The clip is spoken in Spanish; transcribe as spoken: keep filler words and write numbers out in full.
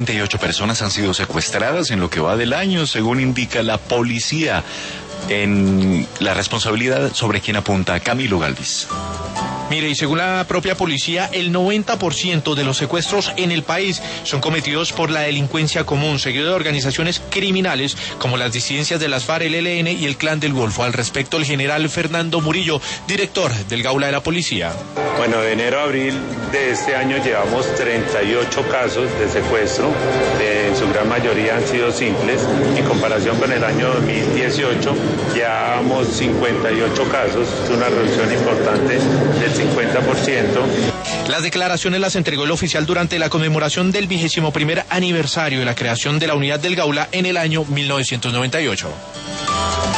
treinta y ocho personas han sido secuestradas en lo que va del año, según indica la policía. En la responsabilidad sobre quién apunta Camilo Galvis. Mire, y según la propia policía, el noventa por ciento de los secuestros en el país son cometidos por la delincuencia común, seguido de organizaciones criminales como las disidencias de las FARC, el E L N y el Clan del Golfo. Al respecto, el general Fernando Murillo, director del Gaula de la Policía. Bueno, de enero a abril de este año llevamos treinta y ocho casos de secuestro, de, en su gran mayoría han sido simples. En comparación con el año dos mil dieciocho, llevamos cincuenta y ocho casos, es una reducción importante del cincuenta por ciento. Las declaraciones las entregó el oficial durante la conmemoración del vigésimo primer aniversario de la creación de la unidad del Gaula en el año mil novecientos noventa y ocho.